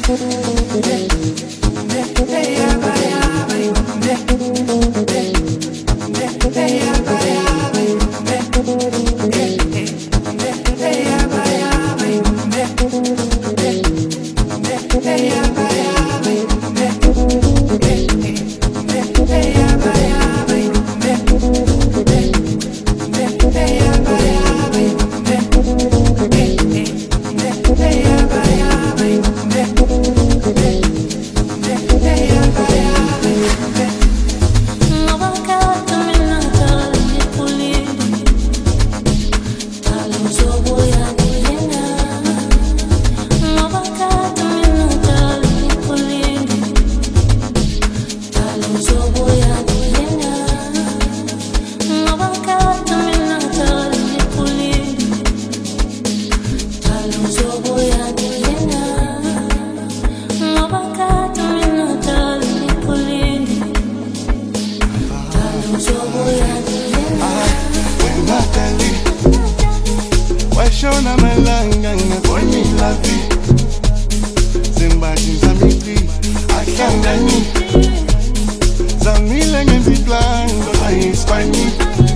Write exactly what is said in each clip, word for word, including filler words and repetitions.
Shona malanga ngakoni lavi Zimbaji zamili akangani Zamile ngenziplango la Hispani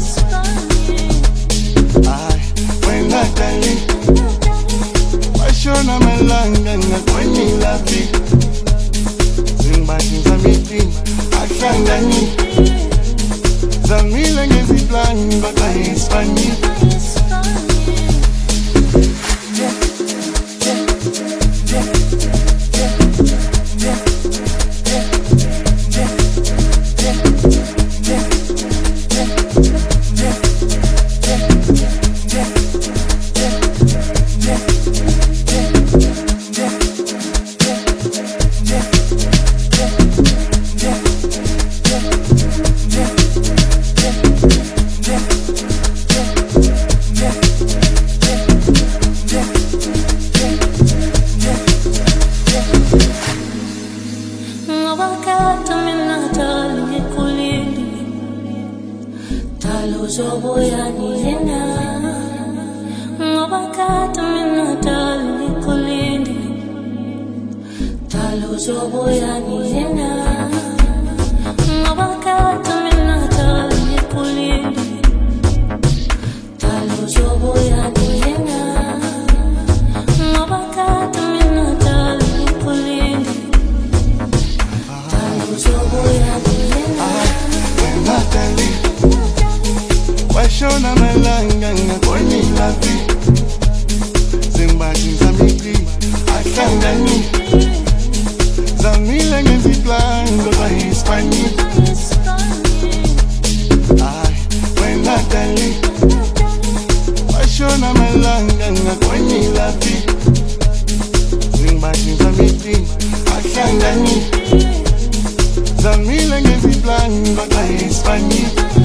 Ay, wena dali Shona malanga ngakoni lavi Zimbaji zamili akangani Zamile ngenziplango la Hispani Zoboya niyena ngobakata mina tali kulindi talo zoboya niyena ngobakata mina tali kulindi talo zoboya niyena ngobakata mina tali kulindi talo zoboya niyena Natali Shona malanga ngakoni lavi Zimbaji zamili akangani Zamile ngenziplango la Hispani Ay, wena dali Shona malanga ngakoni lavi Zimbaji zamili akangani Zamile ngenziplango la Hispani